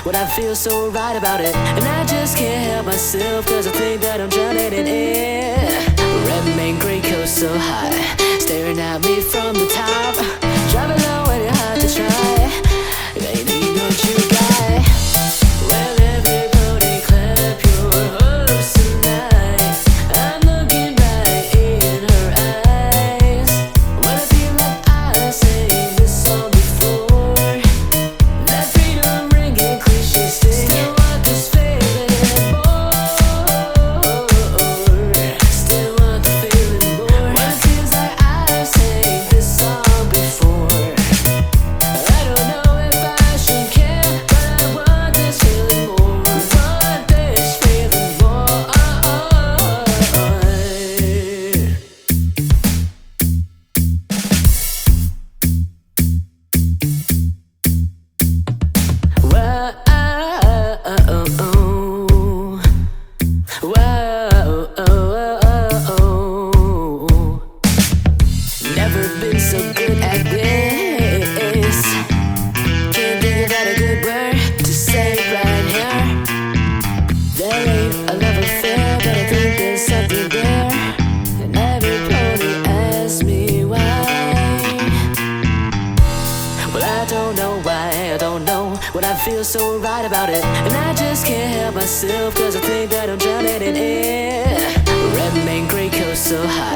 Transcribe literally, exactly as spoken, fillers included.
what I feel so right about it. And I just can't help myself, cause I think that I'm drowning in it. Red main gray coast so high, staring at me from the top. Driving low and you're hard to try. Ain't need no true guy. Well, everybody clap your hands tonight. I'm looking right in her eyes. Well, I feel like I sang this song before. That freedom ringing cliche sting. Still want this feeling more. Still want the feeling more. Well, it feels like I sang this song before. I don't know if I should care, but I want this feeling more. Want this feeling more. Whoa, whoa, never been so good at this. Can't think about a good word to say right here. There ain't a love affair, but I think there's something there. And everybody asks me why. Well, I don't know why, I don't know what I feel so right about it. And I just can't help myself, cause I think that I'm drowning in it. Red main gray coast so high,